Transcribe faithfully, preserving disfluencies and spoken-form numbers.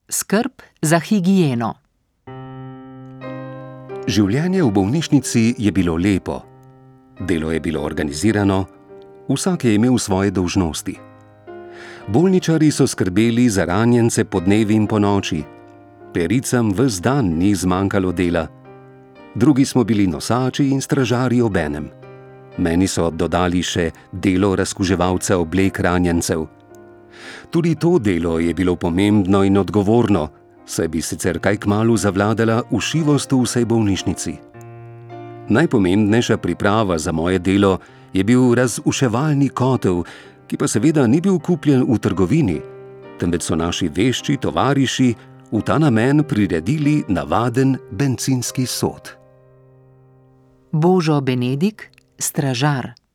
Skrb za higieno. Življenje v bolnišnici je bilo lepo. Delo je bilo organizirano, vsak je imel svoje dolžnosti. Bolničarji so skrbeli za ranjence podnevi in ponoči. Pericam ves dan ni zmanjkalo dela. Drugi smo bili nosači in stražarji obenem. Meni so dodali še delo razkuževalca oblek ranjencev. Tudi to delo je bilo pomembno in odgovorno, saj bi sicer kaj kmalu zavladala ušivost v vsej bolnišnici. Najpomembnejša priprava za moje delo je bil razuševalni kotel, ki pa seveda ni bil kupljen v trgovini, temveč so naši vešči tovariši v ta namen priredili navaden bencinski sod. Božo Benedik, stražar.